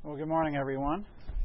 Well, good morning, everyone.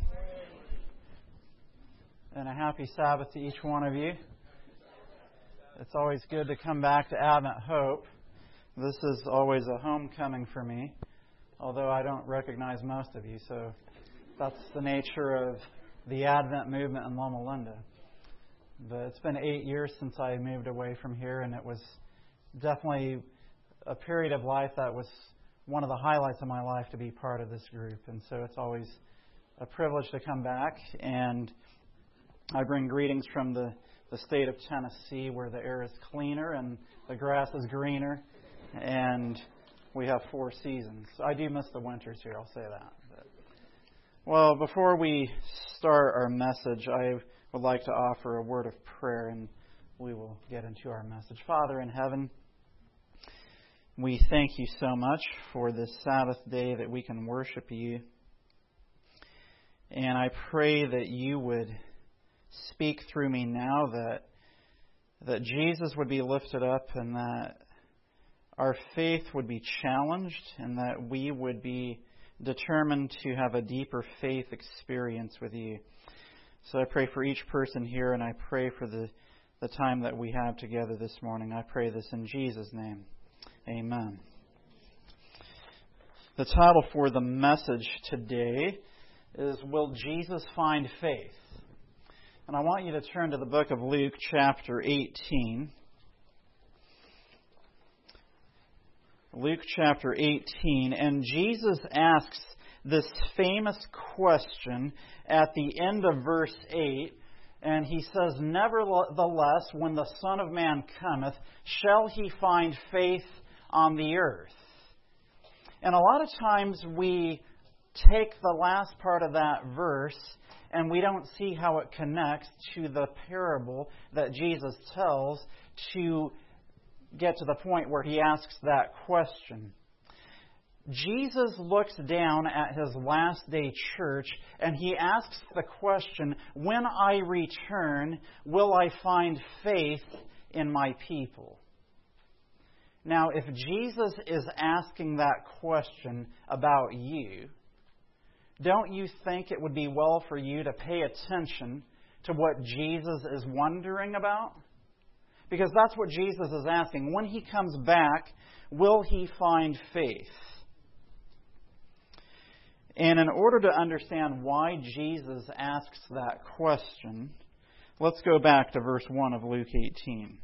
And a happy Sabbath to each one of you. It's always good to come back to Advent Hope. This is always a homecoming for me, although I don't recognize most of you, so that's the nature of the Advent movement in Loma Linda. But it's been 8 years since I moved away from here, and it was definitely a period of life that was one of the highlights of my life to be part of this group. And so it's always a privilege to come back. And I bring greetings from the state of Tennessee, where the air is cleaner and the grass is greener. And we have 4 seasons. I do miss the winters here, I'll say that. Well, before we start our message, I would like to offer a word of prayer, and we will get into our message. Father in heaven, we thank you so much for this Sabbath day that we can worship you. And I pray that you would speak through me now, that Jesus would be lifted up, and that our faith would be challenged, and that we would be determined to have a deeper faith experience with you. So I pray for each person here, and I pray for the time that we have together this morning. I pray this in Jesus' name. Amen. The title for the message today is, Will Jesus Find Faith? And I want you to turn to the book of Luke chapter 18. Luke chapter 18. And Jesus asks this famous question at the end of verse 8. And he says, Nevertheless, when the Son of Man cometh, shall he find faith on the earth? And a lot of times we take the last part of that verse and we don't see how it connects to the parable that Jesus tells to get to the point where he asks that question. Jesus looks down at his last day church and he asks the question, when I return, will I find faith in my people? Now, if Jesus is asking that question about you, don't you think it would be well for you to pay attention to what Jesus is wondering about? Because that's what Jesus is asking. When he comes back, will he find faith? And in order to understand why Jesus asks that question, let's go back to verse 1 of Luke 18.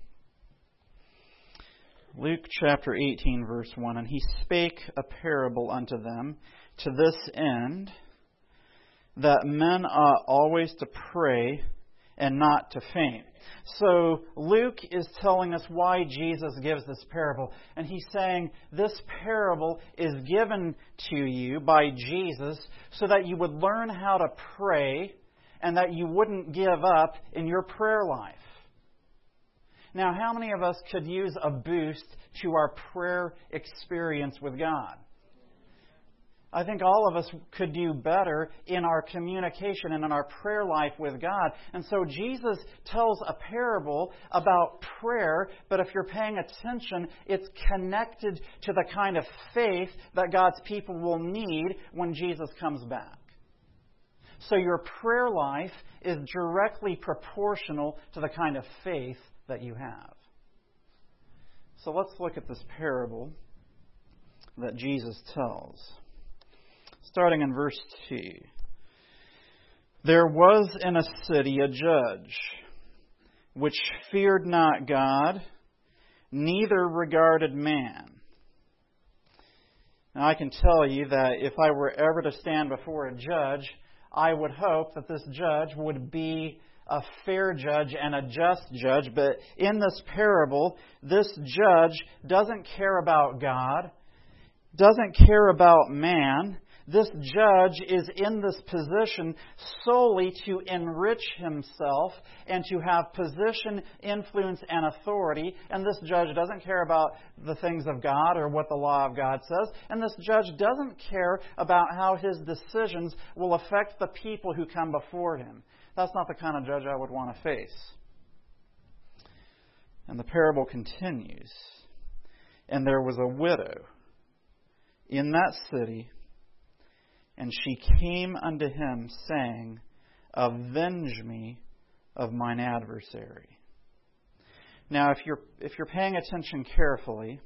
Luke chapter 18, verse 1, And he spake a parable unto them to this end, that men ought always to pray and not to faint. So Luke is telling us why Jesus gives this parable. And he's saying this parable is given to you by Jesus so that you would learn how to pray and that you wouldn't give up in your prayer life. Now, how many of us could use a boost to our prayer experience with God? I think all of us could do better in our communication and in our prayer life with God. And so Jesus tells a parable about prayer, but if you're paying attention, it's connected to the kind of faith that God's people will need when Jesus comes back. So your prayer life is directly proportional to the kind of faith that you have. So let's look at this parable that Jesus tells. Starting in verse 2. There was in a city a judge, which feared not God, neither regarded man. Now I can tell you that if I were ever to stand before a judge, I would hope that this judge would be a fair judge and a just judge. But in this parable, this judge doesn't care about God, doesn't care about man. This judge is in this position solely to enrich himself and to have position, influence, and authority. And this judge doesn't care about the things of God or what the law of God says. And this judge doesn't care about how his decisions will affect the people who come before him. That's not the kind of judge I would want to face. And the parable continues. And there was a widow in that city, And she came unto him, saying, Avenge me of mine adversary. Now, if you're paying attention carefully,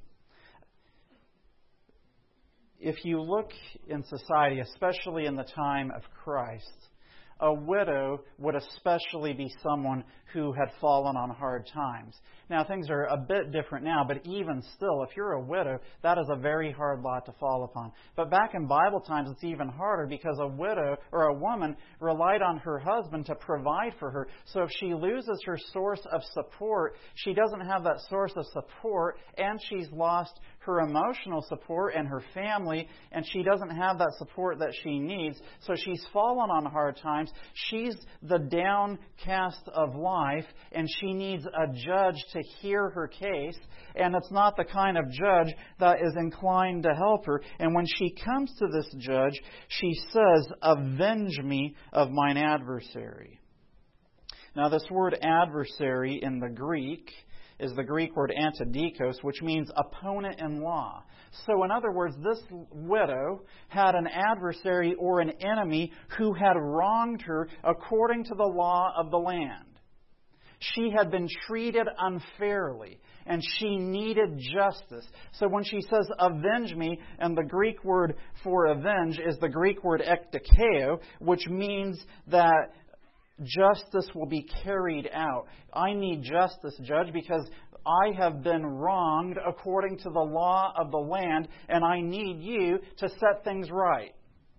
if you look in society, especially in the time of Christ, a widow would especially be someone who had fallen on hard times. Now, things are a bit different now, but even still, if you're a widow, that is a very hard lot to fall upon. But back in Bible times, it's even harder because a widow or a woman relied on her husband to provide for her. So if she loses her source of support, she doesn't have that source of support, and she's lost her emotional support and her family, and she doesn't have that support that she needs. So she's fallen on hard times. She's the downcast of life, and she needs a judge to hear her case. And it's not the kind of judge that is inclined to help her. And when she comes to this judge, she says, Avenge me of mine adversary. Now, this word adversary in the Greek is the Greek word antidikos, which means opponent in law. So in other words, this widow had an adversary or an enemy who had wronged her according to the law of the land. She had been treated unfairly, and she needed justice. So when she says, avenge me, and the Greek word for avenge is the Greek word ekdikeo, which means that justice will be carried out. I need justice, Judge, because I have been wronged according to the law of the land, and I need you to set things right.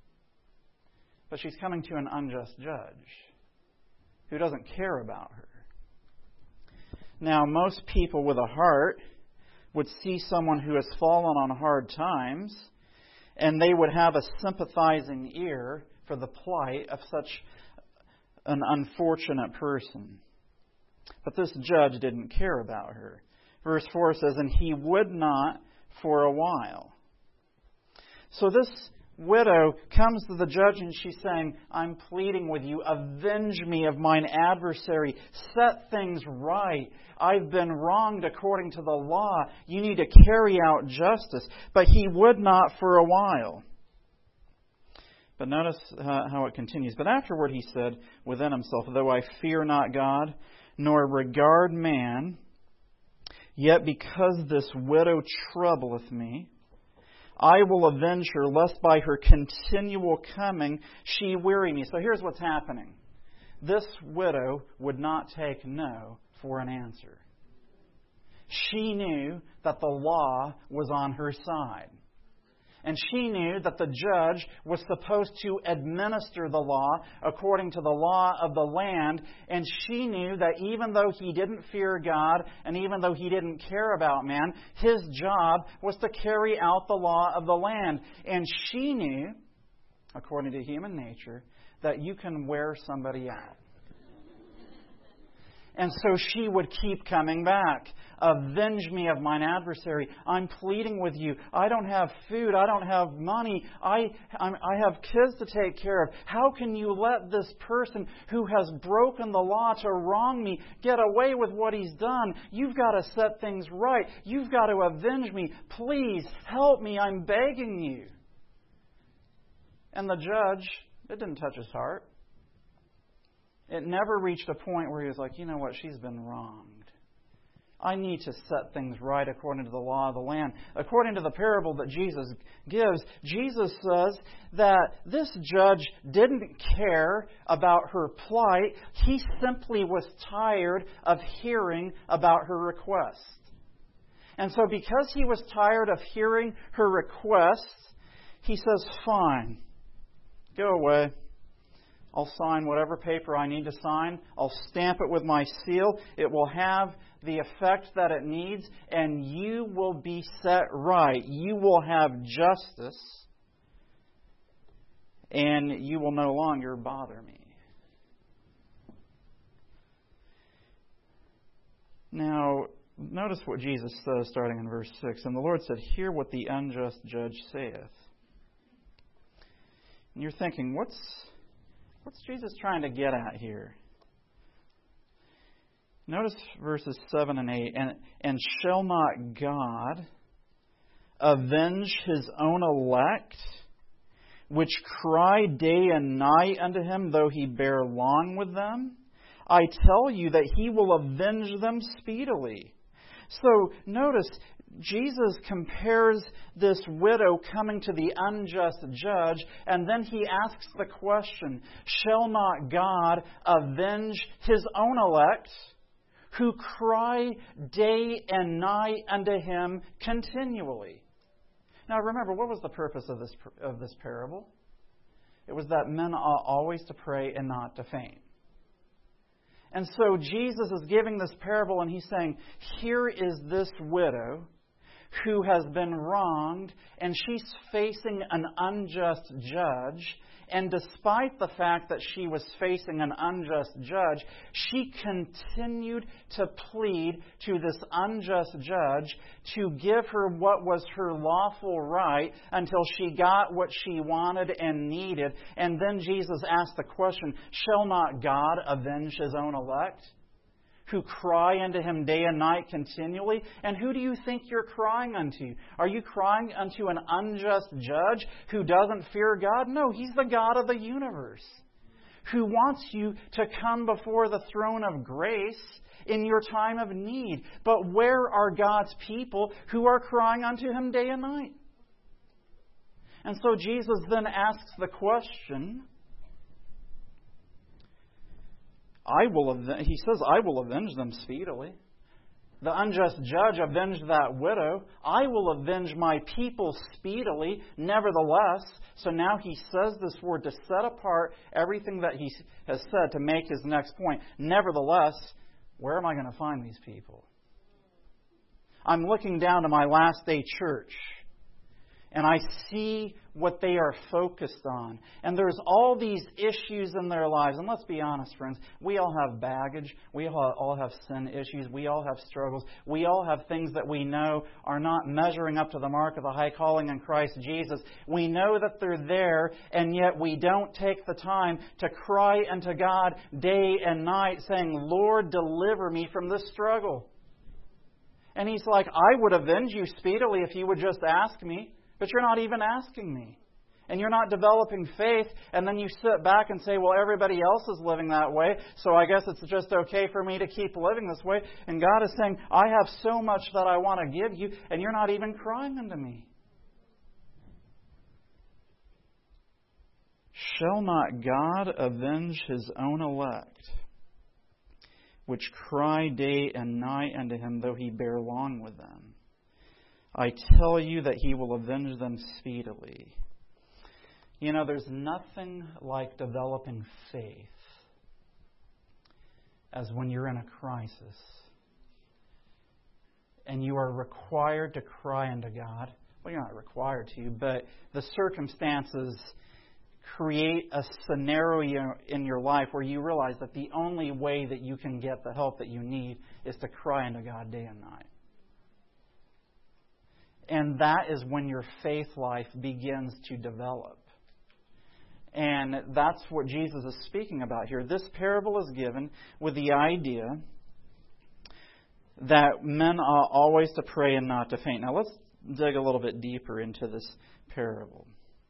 But she's coming to an unjust judge who doesn't care about her. Now, most people with a heart would see someone who has fallen on hard times, and they would have a sympathizing ear for the plight of such an unfortunate person. But this judge didn't care about her. Verse 4 says, and he would not for a while. So this widow comes to the judge and she's saying, I'm pleading with you, avenge me of mine adversary. Set things right. I've been wronged according to the law. You need to carry out justice. But he would not for a while. But notice how it continues. But afterward he said within himself, though I fear not God, nor regard man, yet because this widow troubleth me, I will avenge her, lest by her continual coming she weary me. So here's what's happening. This widow would not take no for an answer. She knew that the law was on her side. And she knew that the judge was supposed to administer the law according to the law of the land. And she knew that even though he didn't fear God and even though he didn't care about man, his job was to carry out the law of the land. And she knew, according to human nature, that you can wear somebody out. And so she would keep coming back. Avenge me of mine adversary. I'm pleading with you. I don't have food. I don't have money. I have kids to take care of. How can you let this person who has broken the law to wrong me get away with what he's done? You've got to set things right. You've got to avenge me. Please help me. I'm begging you. And the judge, it didn't touch his heart. It never reached a point where he was like, you know what, she's been wronged. I need to set things right according to the law of the land. According to the parable that Jesus gives, Jesus says that this judge didn't care about her plight. He simply was tired of hearing about her request. And so because he was tired of hearing her request, he says, fine, go away. I'll sign whatever paper I need to sign. I'll stamp it with my seal. It will have the effect that it needs, and you will be set right. You will have justice, and you will no longer bother me. Now, notice what Jesus says starting in verse 6. And the Lord said, hear what the unjust judge saith. And you're thinking, What's Jesus trying to get at here? Notice verses 7 and 8. And shall not God avenge His own elect, which cry day and night unto him, though he bear long with them? I tell you that he will avenge them speedily. So notice, Jesus compares this widow coming to the unjust judge, and then he asks the question, shall not God avenge his own elect, who cry day and night unto him continually? Now remember, what was the purpose of this parable? It was that men ought always to pray and not to faint. And so Jesus is giving this parable, and he's saying, here is this widow who has been wronged, and she's facing an unjust judge. And despite the fact that she was facing an unjust judge, she continued to plead to this unjust judge to give her what was her lawful right until she got what she wanted and needed. And then Jesus asked the question, shall not God avenge his own elect, who cry unto him day and night continually? And who do you think you're crying unto? Are you crying unto an unjust judge who doesn't fear God? No, he's the God of the universe, who wants you to come before the throne of grace in your time of need. But where are God's people who are crying unto him day and night? And so Jesus then asks the question, he says, I will avenge them speedily. The unjust judge avenged that widow. I will avenge my people speedily, nevertheless. So now he says this word to set apart everything that he has said to make his next point. Nevertheless, where am I going to find these people? I'm looking down to my last day church, and I see what they are focused on. And there's all these issues in their lives. And let's be honest, friends, we all have baggage. We all have sin issues. We all have struggles. We all have things that we know are not measuring up to the mark of the high calling in Christ Jesus. We know that they're there, and yet we don't take the time to cry unto God day and night, saying, Lord, deliver me from this struggle. And He's like, I would avenge you speedily if you would just ask me. But you're not even asking me. And you're not developing faith. And then you sit back and say, well, everybody else is living that way, so I guess it's just okay for me to keep living this way. And God is saying, I have so much that I want to give you, and you're not even crying unto me. Shall not God avenge his own elect, which cry day and night unto him, though he bear long with them? I tell you that he will avenge them speedily. You know, there's nothing like developing faith as when you're in a crisis and you are required to cry unto God. Well, you're not required to, but the circumstances create a scenario in your life where you realize that the only way that you can get the help that you need is to cry unto God day and night. And that is when your faith life begins to develop. And that's what Jesus is speaking about here. This parable is given with the idea that men ought always to pray and not to faint. Now let's dig a little bit deeper into this parable.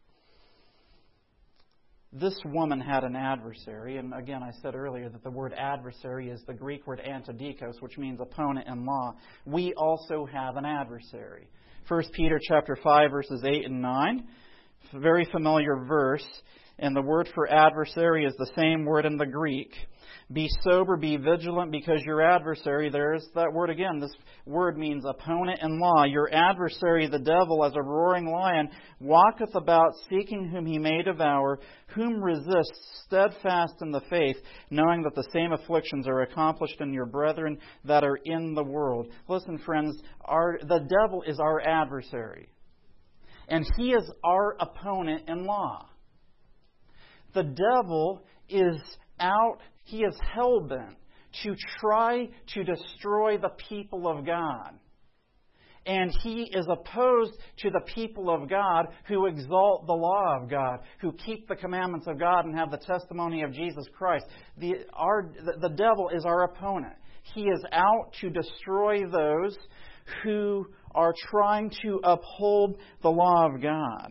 This woman had an adversary, and again I said earlier that the word adversary is the Greek word antidikos, which means opponent in law. We also have an adversary. 1 Peter chapter 5, verses 8 and 9, a very familiar verse, and the word for adversary is the same word in the Greek. Be sober, be vigilant, because your adversary, there's that word again. This word means opponent in law. Your adversary, the devil, as a roaring lion, walketh about seeking whom he may devour, whom resist steadfast in the faith, knowing that the same afflictions are accomplished in your brethren that are in the world. Listen, friends, the devil is our adversary, and he is our opponent in law. The devil is out. He is hell-bent to try to destroy the people of God. And he is opposed to the people of God who exalt the law of God, who keep the commandments of God and have the testimony of Jesus Christ. The devil is our opponent. He is out to destroy those who are trying to uphold the law of God.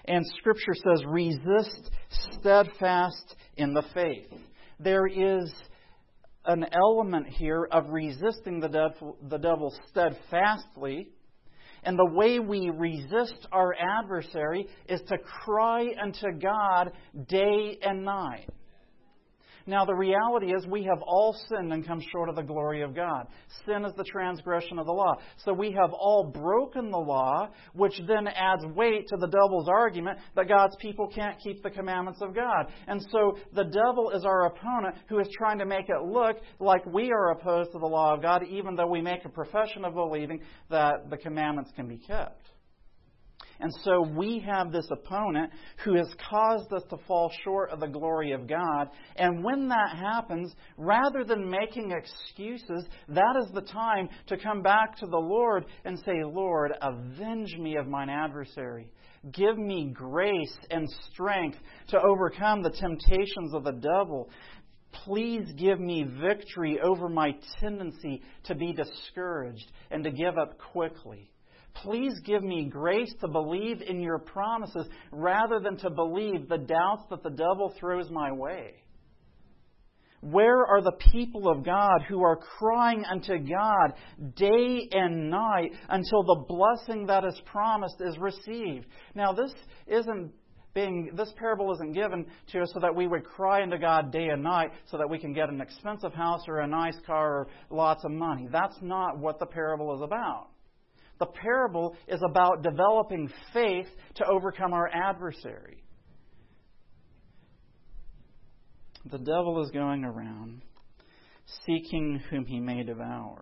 And Scripture says, resist steadfast in the faith. There is an element here of resisting the devil steadfastly. And the way we resist our adversary is to cry unto God day and night. Now, the reality is we have all sinned and come short of the glory of God. Sin is the transgression of the law. So we have all broken the law, which then adds weight to the devil's argument that God's people can't keep the commandments of God. And so the devil is our opponent who is trying to make it look like we are opposed to the law of God, even though we make a profession of believing that the commandments can be kept. And so we have this opponent who has caused us to fall short of the glory of God. And when that happens, rather than making excuses, that is the time to come back to the Lord and say, Lord, avenge me of mine adversary. Give me grace and strength to overcome the temptations of the devil. Please give me victory over my tendency to be discouraged and to give up quickly. Please give me grace to believe in your promises rather than to believe the doubts that the devil throws my way. Where are the people of God who are crying unto God day and night until the blessing that is promised is received? Now, this parable isn't given to us so that we would cry unto God day and night so that we can get an expensive house or a nice car or lots of money. That's not what the parable is about. The parable is about developing faith to overcome our adversary. The devil is going around seeking whom he may devour.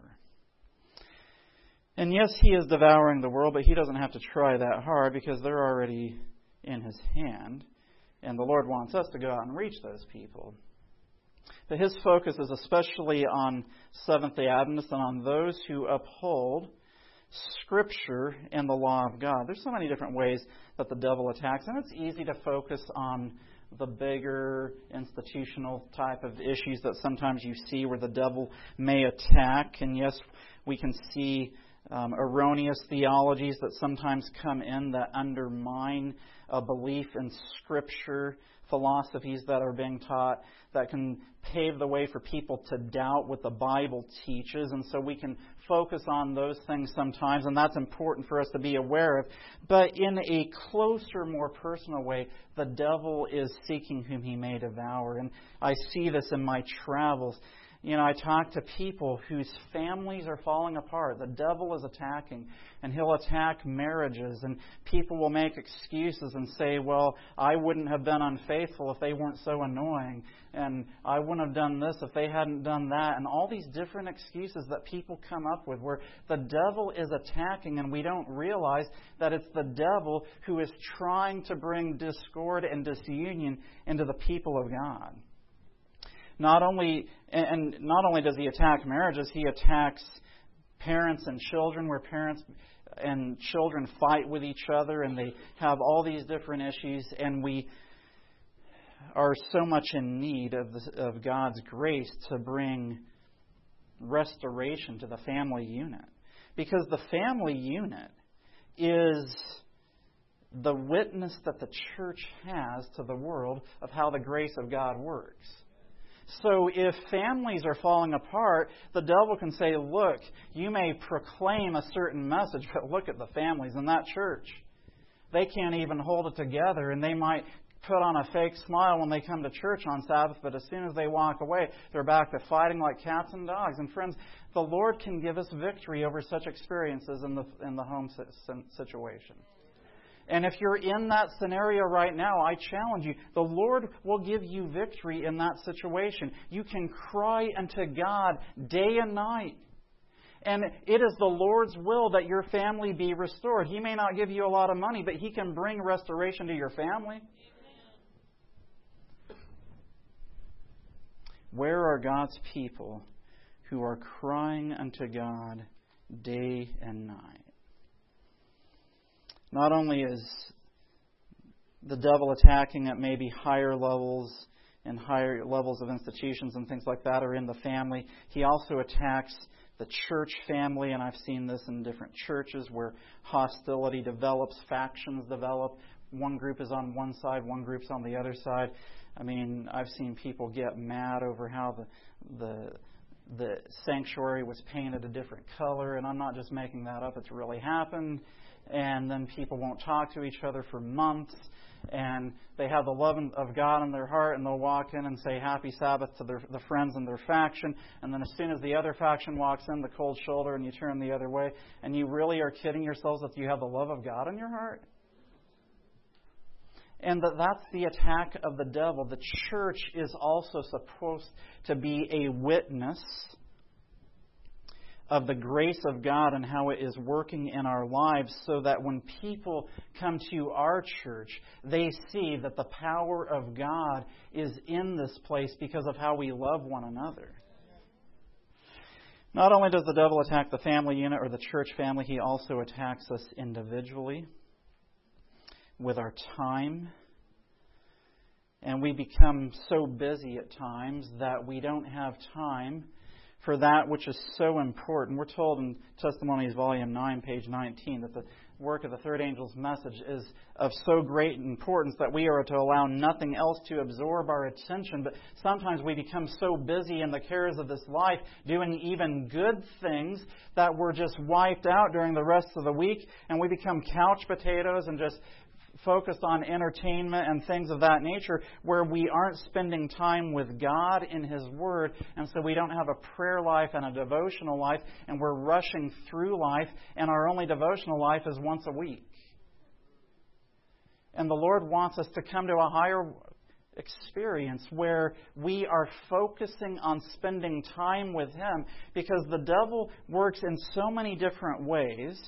And yes, he is devouring the world, but he doesn't have to try that hard because they're already in his hand. And the Lord wants us to go out and reach those people. But his focus is especially on Seventh-day Adventists and on those who uphold Scripture and the law of God. There's so many different ways that the devil attacks, and it's easy to focus on the bigger institutional type of issues that sometimes you see where the devil may attack. And yes, we can see erroneous theologies that sometimes come in that undermine a belief in Scripture, philosophies that are being taught that can pave the way for people to doubt what the Bible teaches. And so we can focus on those things sometimes, and that's important for us to be aware of. But in a closer, more personal way, the devil is seeking whom he may devour. And I see this in my travels. I talk to people whose families are falling apart. The devil is attacking, and he'll attack marriages, and people will make excuses and say, well, I wouldn't have been unfaithful if they weren't so annoying, and I wouldn't have done this if they hadn't done that, and all these different excuses that people come up with where the devil is attacking, and we don't realize that it's the devil who is trying to bring discord and disunion into the people of God. Not only does he attack marriages, he attacks parents and children, where parents and children fight with each other and they have all these different issues, and we are so much in need of God's grace to bring restoration to the family unit. Because the family unit is the witness that the church has to the world of how the grace of God works. So if families are falling apart, the devil can say, look, you may proclaim a certain message, but look at the families in that church. They can't even hold it together, and they might put on a fake smile when they come to church on Sabbath, but as soon as they walk away, they're back to fighting like cats and dogs. And friends, the Lord can give us victory over such experiences in the home situation. And if you're in that scenario right now, I challenge you, the Lord will give you victory in that situation. You can cry unto God day and night. And it is the Lord's will that your family be restored. He may not give you a lot of money, but He can bring restoration to your family. Where are God's people who are crying unto God day and night? Not only is the devil attacking at maybe higher levels and higher levels of institutions and things like that are in the family, he also attacks the church family, and I've seen this in different churches where hostility develops, factions develop, one group is on one side, one group's on the other side. I mean, I've seen people get mad over how the sanctuary was painted a different color, and I'm not just making that up, it's really happened. And then people won't talk to each other for months, and they have the love of God in their heart, and they'll walk in and say Happy Sabbath to the friends in their faction, and then as soon as the other faction walks in, the cold shoulder, and you turn the other way, and you really are kidding yourselves that you have the love of God in your heart? And that's the attack of the devil. The church is also supposed to be a witness of the grace of God and how it is working in our lives, so that when people come to our church, they see that the power of God is in this place because of how we love one another. Not only does the devil attack the family unit or the church family, he also attacks us individually with our time. And we become so busy at times that we don't have time for that which is so important. We're told in Testimonies, Volume 9, page 19, that the work of the third angel's message is of so great importance that we are to allow nothing else to absorb our attention. But sometimes we become so busy in the cares of this life, doing even good things, that we're just wiped out during the rest of the week, and we become couch potatoes and just focused on entertainment and things of that nature, where we aren't spending time with God in His Word, and so we don't have a prayer life and a devotional life, and we're rushing through life, and our only devotional life is once a week. And the Lord wants us to come to a higher experience where we are focusing on spending time with Him, because the devil works in so many different ways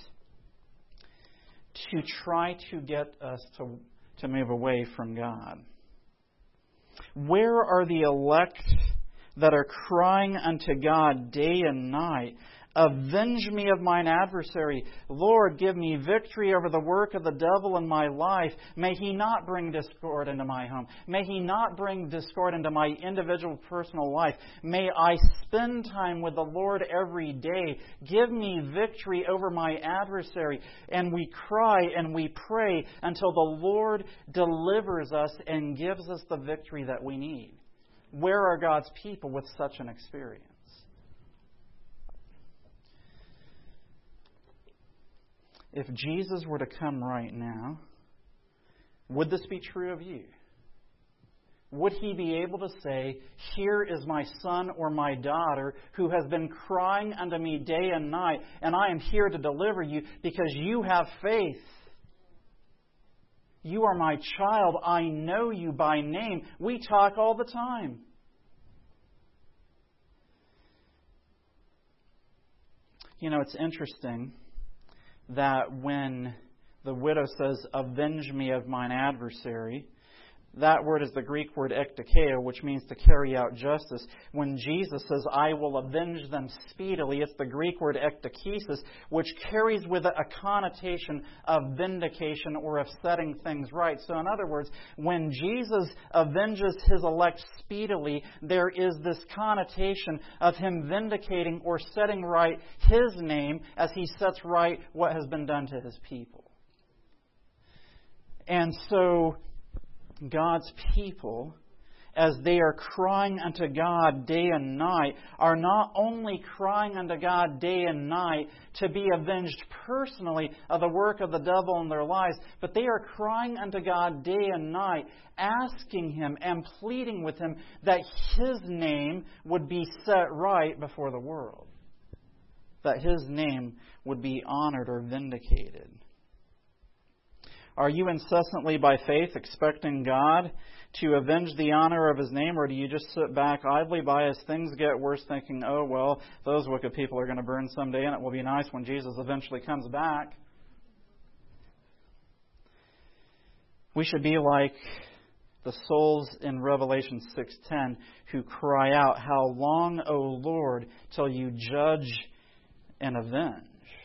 to try to get us to move away from God. Where are the elect that are crying unto God day and night? Avenge me of mine adversary. Lord, give me victory over the work of the devil in my life. May he not bring discord into my home. May he not bring discord into my individual personal life. May I spend time with the Lord every day. Give me victory over my adversary. And we cry and we pray until the Lord delivers us and gives us the victory that we need. Where are God's people with such an experience? If Jesus were to come right now, would this be true of you? Would He be able to say, here is my son or my daughter who has been crying unto me day and night, and I am here to deliver you because you have faith. You are my child. I know you by name. We talk all the time. You know, it's interesting that when the widow says, avenge me of mine adversary, that word is the Greek word ekdikeo, which means to carry out justice. When Jesus says, I will avenge them speedily, it's the Greek word ekdikesis, which carries with it a connotation of vindication or of setting things right. So in other words, when Jesus avenges His elect speedily, there is this connotation of Him vindicating or setting right His name as He sets right what has been done to His people. And so God's people, as they are crying unto God day and night, are not only crying unto God day and night to be avenged personally of the work of the devil in their lives, but they are crying unto God day and night, asking Him and pleading with Him that His name would be set right before the world, that His name would be honored or vindicated. Are you incessantly by faith expecting God to avenge the honor of His name, or do you just sit back idly by as things get worse, thinking, oh, well, those wicked people are going to burn someday, and it will be nice when Jesus eventually comes back? We should be like the souls in Revelation 6:10 who cry out, how long, O Lord, till you judge and avenge?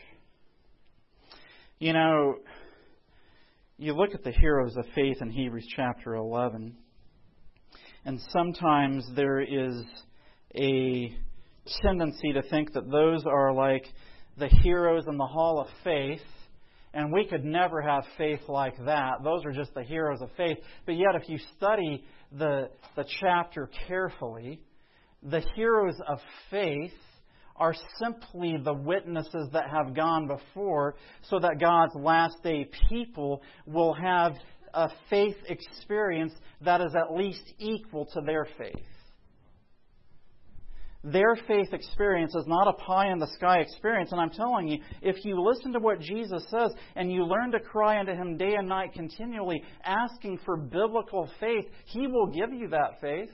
You know, you look at the heroes of faith in Hebrews chapter 11, and sometimes there is a tendency to think that those are like the heroes in the hall of faith, And we could never have faith like that. Those are just the heroes of faith. But yet, if you study the chapter carefully, the heroes of faith are simply the witnesses that have gone before, so that God's last day people will have a faith experience that is at least equal to their faith. Their faith experience is not a pie-in-the-sky experience. And I'm telling you, if you listen to what Jesus says and you learn to cry unto Him day and night continually, asking for biblical faith, He will give you that faith.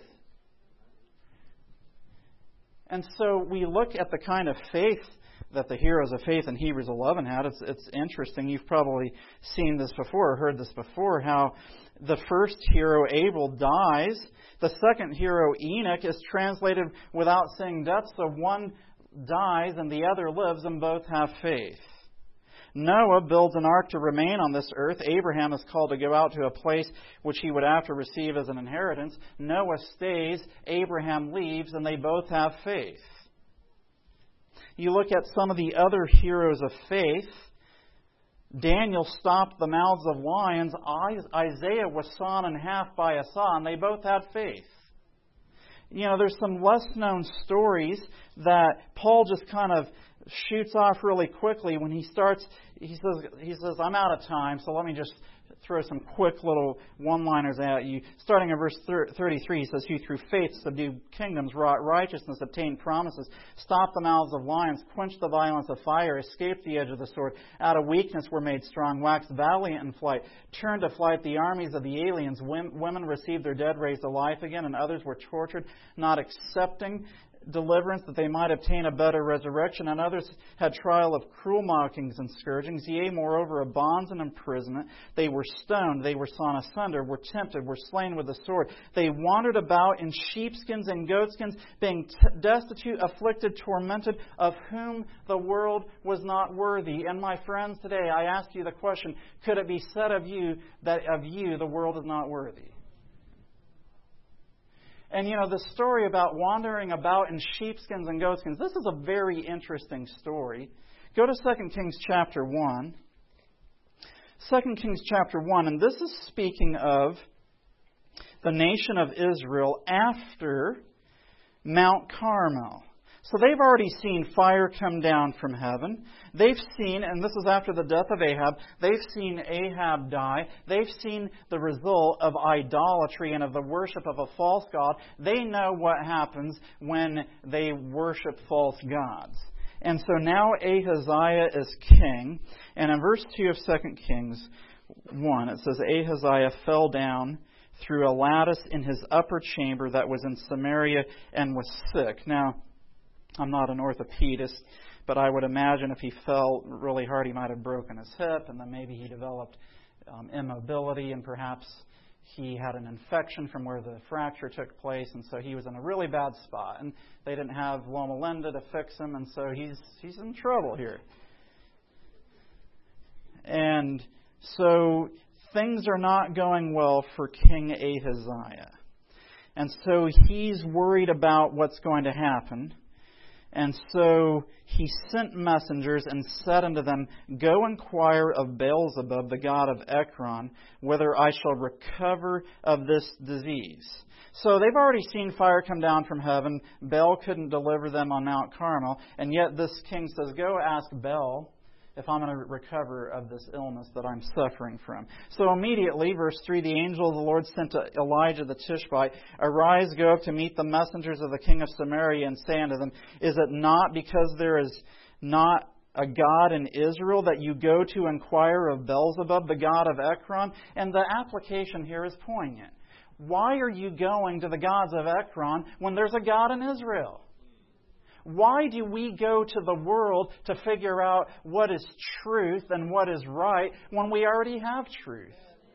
And so we look at the kind of faith that the heroes of faith in Hebrews 11 had. It's interesting. You've probably seen this before or heard this before, how the first hero, Abel, dies. The second hero, Enoch, is translated without seeing death. So one dies and the other lives, and both have faith. Noah builds an ark to remain on this earth. Abraham is called to go out to a place which he would after receive as an inheritance. Noah stays, Abraham leaves, and they both have faith. You look at some of the other heroes of faith. Daniel stopped the mouths of lions. Isaiah was sawn in half by a saw, and they both had faith. You know, there's some less-known stories that Paul just kind of shoots off really quickly when he says, I'm out of time, so let me just throw some quick little one-liners at you. Starting in verse 33, he says, who through faith subdued kingdoms, wrought righteousness, obtained promises, stopped the mouths of lions, quenched the violence of fire, escaped the edge of the sword, out of weakness were made strong, waxed valiant in flight, turned to flight the armies of the aliens. Women received their dead raised to life again, and others were tortured, not accepting deliverance that they might obtain a better resurrection, and others had trial of cruel mockings and scourgings, yea, moreover, of bonds and imprisonment. They were stoned, they were sawn asunder, were tempted, were slain with the sword. They wandered about in sheepskins and goatskins, being destitute, afflicted, tormented, of whom the world was not worthy. And my friends, today I ask you the question, could it be said of you that of you the world is not worthy? And you know, the story about wandering about in sheepskins and goatskins, this is a very interesting story. Go to 2 Kings chapter 1. 2 Kings chapter 1, and this is speaking of the nation of Israel after Mount Carmel. So they've already seen fire come down from heaven. They've seen, and this is after the death of Ahab, they've seen Ahab die. They've seen the result of idolatry and of the worship of a false god. They know what happens when they worship false gods. And so now Ahaziah is king. And in verse 2 of 2 Kings 1, it says, Ahaziah fell down through a lattice in his upper chamber that was in Samaria and was sick. Now, I'm not an orthopedist, but I would imagine if he fell really hard, he might have broken his hip, and then maybe he developed immobility, and perhaps he had an infection from where the fracture took place, and so he was in a really bad spot. And they didn't have Loma Linda to fix him, and so he's in trouble here. And so things are not going well for King Ahaziah. And so he's worried about what's going to happen. And so he sent messengers and said unto them, Go inquire of Beelzebub, the god of Ekron, whether I shall recover of this disease. So they've already seen fire come down from heaven. Baal couldn't deliver them on Mount Carmel. And yet this king says, Go ask Baal if I'm going to recover of this illness that I'm suffering from. So immediately, verse 3, the angel of the Lord sent to Elijah the Tishbite, Arise, go up to meet the messengers of the king of Samaria, and say unto them, Is it not because there is not a God in Israel that you go to inquire of Beelzebub, the god of Ekron? And the application here is poignant. Why are you going to the gods of Ekron when there's a God in Israel? Why do we go to the world to figure out what is truth and what is right when we already have truth?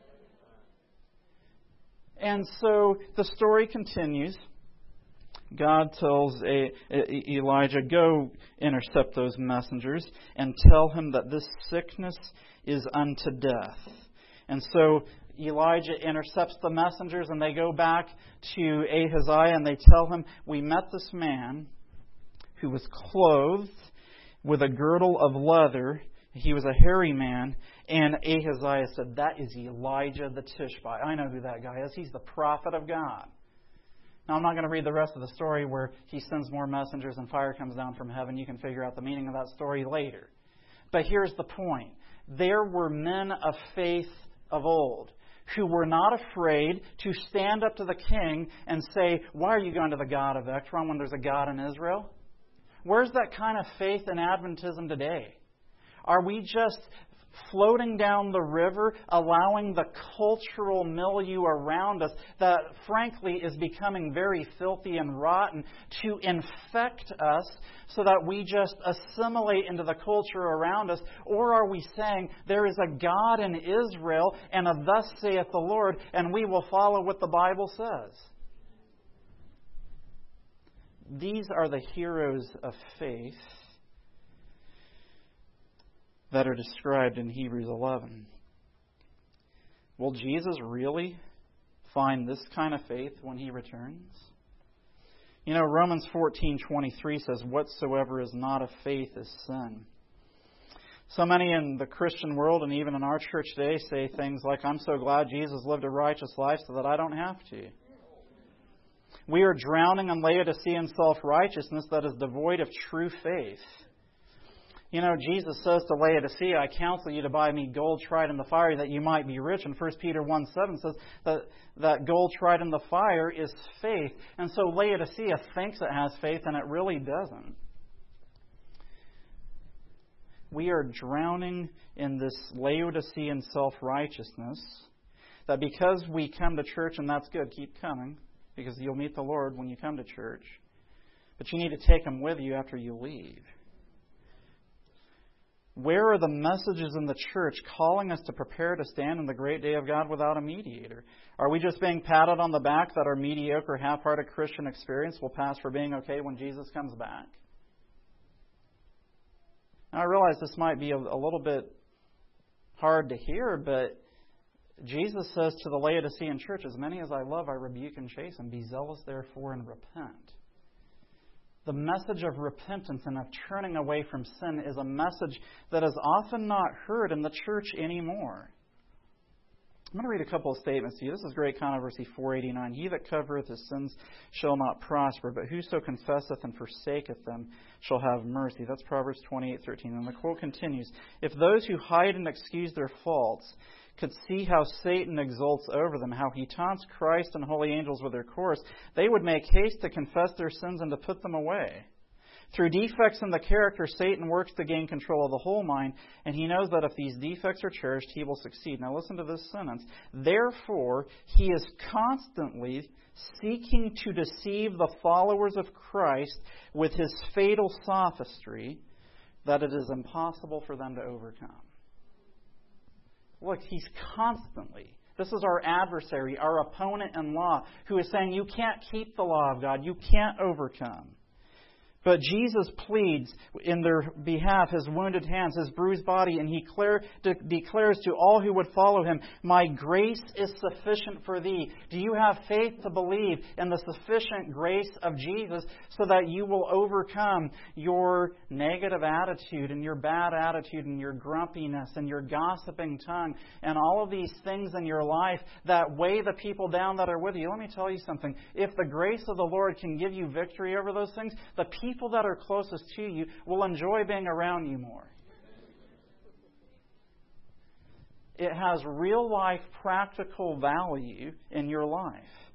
And so the story continues. God tells Elijah, Go intercept those messengers and tell him that this sickness is unto death. And so Elijah intercepts the messengers, and they go back to Ahaziah and they tell him, We met this man who was clothed with a girdle of leather. He was a hairy man, and Ahaziah said, "That is Elijah the Tishbite. I know who that guy is. He's the prophet of God." Now, I'm not going to read the rest of the story where he sends more messengers and fire comes down from heaven. You can figure out the meaning of that story later. But here's the point. There were men of faith of old who were not afraid to stand up to the king and say, "Why are you going to the God of Ekron when there's a God in Israel?" Where's that kind of faith in Adventism today? Are we just floating down the river, allowing the cultural milieu around us that, frankly, is becoming very filthy and rotten to infect us so that we just assimilate into the culture around us? Or are we saying there is a God in Israel and a "thus saith the Lord," and we will follow what the Bible says? These are the heroes of faith that are described in Hebrews 11. Will Jesus really find this kind of faith when He returns? You know, Romans 14:23 says, "Whatsoever is not of faith is sin." So many in the Christian world and even in our church today say things like, "I'm so glad Jesus lived a righteous life so that I don't have to." We are drowning in Laodicean self-righteousness that is devoid of true faith. You know, Jesus says to Laodicea, "I counsel you to buy me gold tried in the fire that you might be rich." And 1 Peter 1:7 says that gold tried in the fire is faith. And so Laodicea thinks it has faith and it really doesn't. We are drowning in this Laodicean self-righteousness that because we come to church, and that's good, keep coming, because you'll meet the Lord when you come to church. But you need to take Him with you after you leave. Where are the messages in the church calling us to prepare to stand in the great day of God without a mediator? Are we just being patted on the back that our mediocre, half-hearted Christian experience will pass for being okay when Jesus comes back? Now, I realize this might be a little bit hard to hear, but Jesus says to the Laodicean church, "As many as I love, I rebuke and chasten. Be zealous, therefore, and repent." The message of repentance and of turning away from sin is a message that is often not heard in the church anymore. I'm going to read a couple of statements to you. This is Great Controversy 489. "He that covereth his sins shall not prosper, but whoso confesseth and forsaketh them shall have mercy." That's Proverbs 28:13. And the quote continues, "If those who hide and excuse their faults could see how Satan exults over them, how he taunts Christ and holy angels with their chorus, they would make haste to confess their sins and to put them away. Through defects in the character, Satan works to gain control of the whole mind, and he knows that if these defects are cherished, he will succeed." Now listen to this sentence. "Therefore, he is constantly seeking to deceive the followers of Christ with his fatal sophistry that it is impossible for them to overcome." Look, he's constantly. This is our adversary, our opponent in law, who is saying you can't keep the law of God. You can't overcome. But Jesus pleads in their behalf His wounded hands, His bruised body, and He declares to all who would follow Him, "My grace is sufficient for thee." Do you have faith to believe in the sufficient grace of Jesus so that you will overcome your negative attitude and your bad attitude and your grumpiness and your gossiping tongue and all of these things in your life that weigh the people down that are with you? Let me tell you something. If the grace of the Lord can give you victory over those things, the people that are closest to you will enjoy being around you more. It has real life practical value in your life.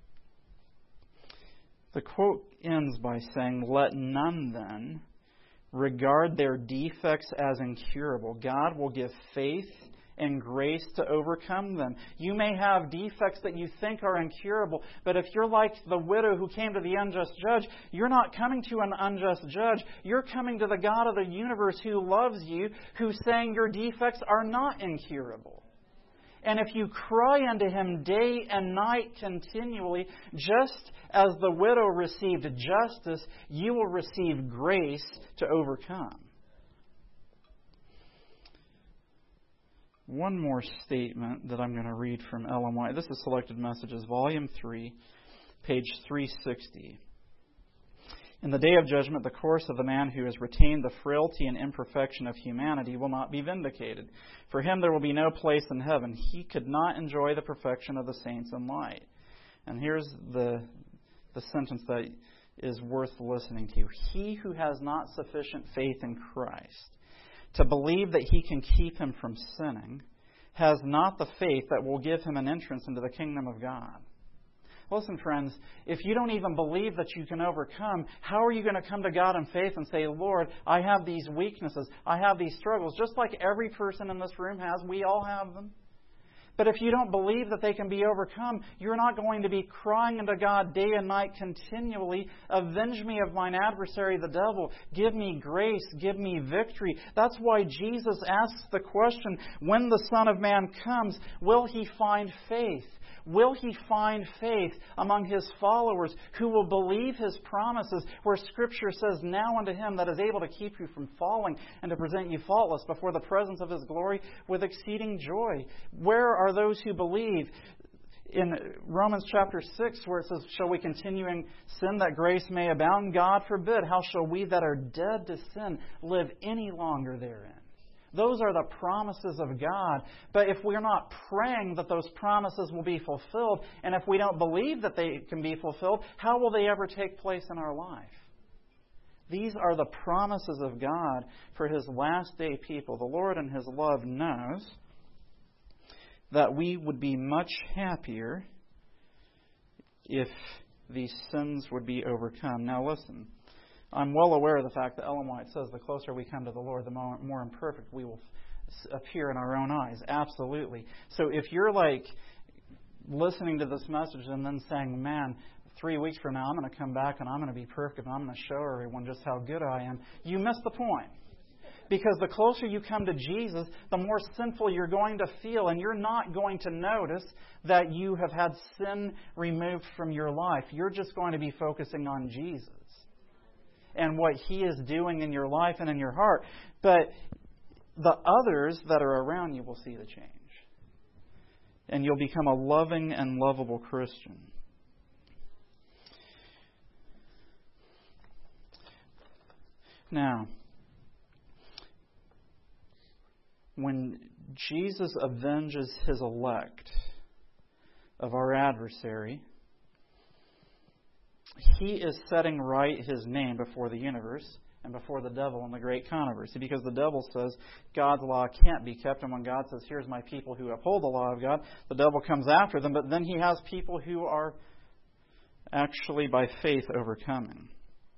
The quote ends by saying, "Let none then regard their defects as incurable. God will give faith and grace to overcome them." You may have defects that you think are incurable, but if you're like the widow who came to the unjust judge, you're not coming to an unjust judge. You're coming to the God of the universe who loves you, who's saying your defects are not incurable. And if you cry unto Him day and night continually, just as the widow received justice, you will receive grace to overcome. One more statement that I'm going to read from Ellen White. This is Selected Messages, Volume 3, page 360. In the day of judgment, the course of the man who has retained the frailty and imperfection of humanity will not be vindicated. For him there will be no place in heaven. He could not enjoy the perfection of the saints in light. And here's the sentence that is worth listening to. He who has not sufficient faith in Christ to believe that he can keep him from sinning has not the faith that will give him an entrance into the kingdom of God. Listen, friends, if you don't even believe that you can overcome, how are you going to come to God in faith and say, Lord, I have these weaknesses, I have these struggles, just like every person in this room has, we all have them. But if you don't believe that they can be overcome, you're not going to be crying unto God day and night continually, avenge me of mine adversary, the devil. Give me grace, give me victory. That's why Jesus asks the question, when the Son of Man comes, will He find faith? Will He find faith among His followers who will believe His promises, where Scripture says, now unto Him that is able to keep you from falling and to present you faultless before the presence of His glory with exceeding joy? Where are those who believe? In Romans chapter 6, where it says, shall we continue in sin that grace may abound? God forbid. How shall we that are dead to sin live any longer therein? Those are the promises of God. But if we're not praying that those promises will be fulfilled, and if we don't believe that they can be fulfilled, how will they ever take place in our life? These are the promises of God for His last day people. The Lord in His love knows that we would be much happier if these sins would be overcome. Now listen. I'm well aware of the fact that Ellen White says the closer we come to the Lord, the more imperfect we will appear in our own eyes. Absolutely. So if you're like listening to this message and then saying, man, 3 weeks from now I'm going to come back and I'm going to be perfect and I'm going to show everyone just how good I am, you missed the point. Because the closer you come to Jesus, the more sinful you're going to feel, and you're not going to notice that you have had sin removed from your life. You're just going to be focusing on Jesus and what He is doing in your life and in your heart. But the others that are around you will see the change. And you'll become a loving and lovable Christian. Now, when Jesus avenges His elect of our adversary, He is setting right His name before the universe and before the devil in the great controversy. Because the devil says God's law can't be kept. And when God says, here's my people who uphold the law of God, the devil comes after them. But then He has people who are actually by faith overcoming.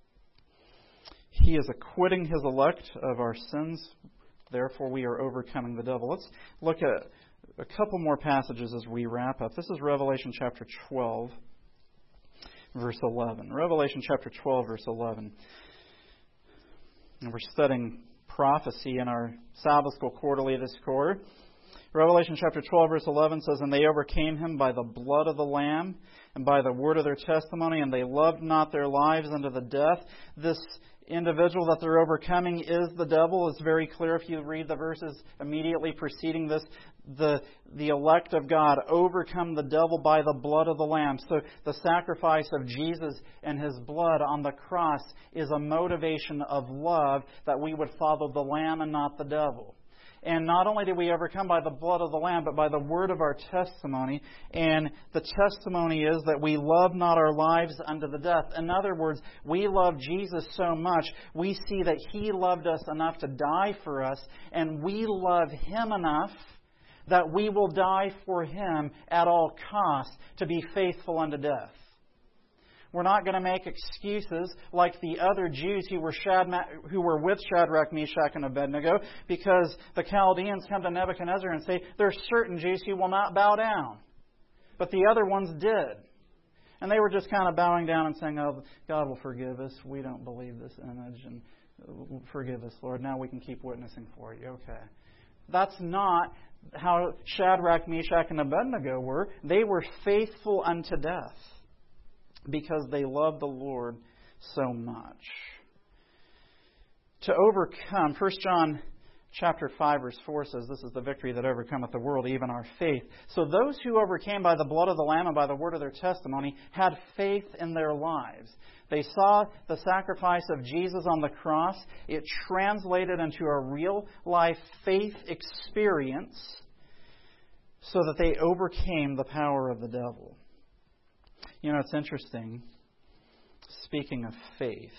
He is acquitting His elect of our sins. Therefore, we are overcoming the devil. Let's look at a couple more passages as we wrap up. This is Revelation chapter 12. Verse 11. Revelation chapter 12, verse 11. And we're studying prophecy in our Sabbath School quarterly this quarter. Revelation chapter 12, verse 11 says, and they overcame Him by the blood of the Lamb and by the word of their testimony, and they loved not their lives unto the death. This individual that they're overcoming is the devil. It's very clear if you read the verses immediately preceding this. The elect of God overcome the devil by the blood of the Lamb. So the sacrifice of Jesus and His blood on the cross is a motivation of love that we would follow the Lamb and not the devil. And not only do we overcome by the blood of the Lamb, but by the word of our testimony. And the testimony is that we love not our lives unto the death. In other words, we love Jesus so much, we see that He loved us enough to die for us, and we love Him enough that we will die for Him at all costs to be faithful unto death. We're not going to make excuses like the other Jews who were with Shadrach, Meshach, and Abednego, because the Chaldeans come to Nebuchadnezzar and say, there are certain Jews who will not bow down. But the other ones did. And they were just kind of bowing down and saying, oh, God will forgive us. We don't believe this image. And forgive us, Lord. Now we can keep witnessing for You. Okay. That's not how Shadrach, Meshach, and Abednego were. They were faithful unto death, because they loved the Lord so much. To overcome, 1 John Chapter 5, verse 4 says, "This is the victory that overcometh the world, even our faith." So those who overcame by the blood of the Lamb and by the word of their testimony had faith in their lives. They saw the sacrifice of Jesus on the cross. It translated into a real-life faith experience so that they overcame the power of the devil. You know, it's interesting. Speaking of faith,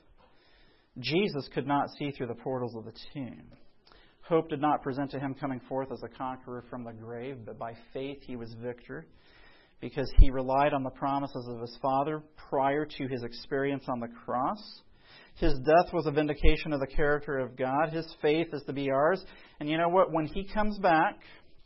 Jesus could not see through the portals of the tomb. Hope did not present to him coming forth as a conqueror from the grave, but by faith he was victor, because he relied on the promises of his Father prior to his experience on the cross. His death was a vindication of the character of God. His faith is to be ours. And you know what? When he comes back,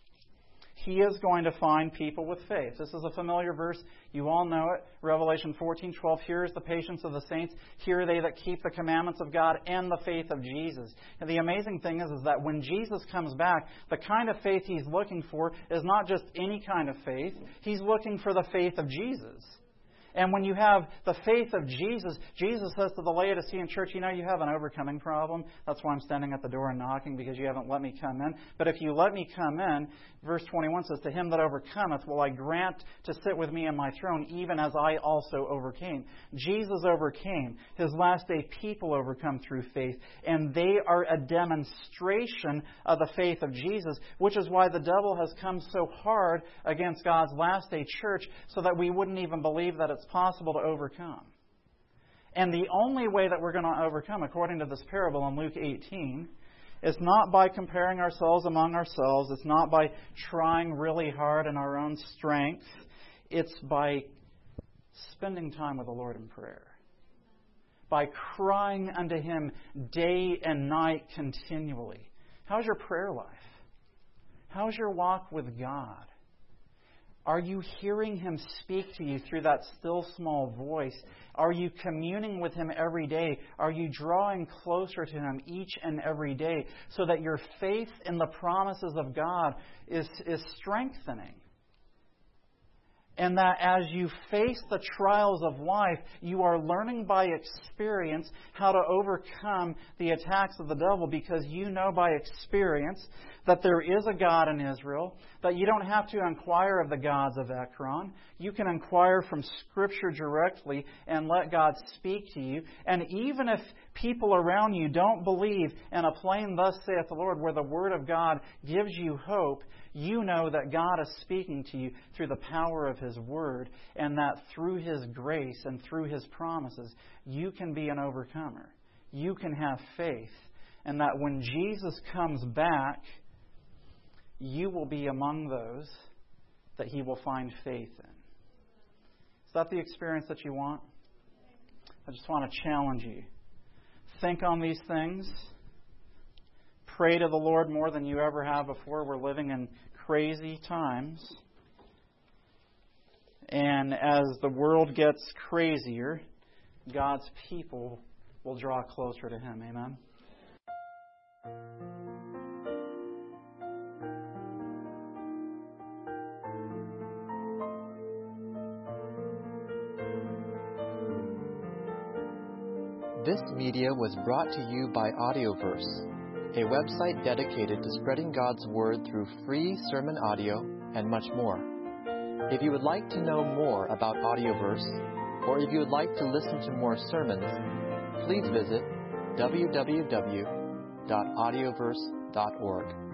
he is going to find people with faith. This is a familiar verse. You all know it. Revelation 14:12. "Here is the patience of the saints. Here are they that keep the commandments of God and the faith of Jesus." And the amazing thing is that when Jesus comes back, the kind of faith he's looking for is not just any kind of faith. He's looking for the faith of Jesus. And when you have the faith of Jesus, Jesus says to the Laodicean church, you know, you have an overcoming problem. That's why I'm standing at the door and knocking, because you haven't let me come in. But if you let me come in, verse 21 says, "To him that overcometh will I grant to sit with me on my throne, even as I also overcame." Jesus overcame. His last day people overcome through faith. And they are a demonstration of the faith of Jesus, which is why the devil has come so hard against God's last day church, so that we wouldn't even believe that it's possible to overcome. And the only way that we're going to overcome, according to this parable in Luke 18, is not by comparing ourselves among ourselves. It's not by trying really hard in our own strength. It's by spending time with the Lord in prayer. By crying unto Him day and night continually. How's your prayer life? How's your walk with God? Are you hearing Him speak to you through that still small voice? Are you communing with Him every day? Are you drawing closer to Him each and every day so that your faith in the promises of God is strengthening? And that as you face the trials of life, you are learning by experience how to overcome the attacks of the devil, because you know by experience that there is a God in Israel, that you don't have to inquire of the gods of Ekron. You can inquire from Scripture directly and let God speak to you. And even if people around you don't believe in a plain "Thus saith the Lord," where the Word of God gives you hope, you know that God is speaking to you through the power of His Word, and that through His grace and through His promises, you can be an overcomer. You can have faith. And that when Jesus comes back, you will be among those that He will find faith in. Is that the experience that you want? I just want to challenge you. Think on these things. Pray to the Lord more than you ever have before. We're living in crazy times. And as the world gets crazier, God's people will draw closer to Him. Amen? This media was brought to you by Audioverse, a website dedicated to spreading God's Word through free sermon audio and much more. If you would like to know more about Audioverse, or if you would like to listen to more sermons, please visit www.audioverse.org.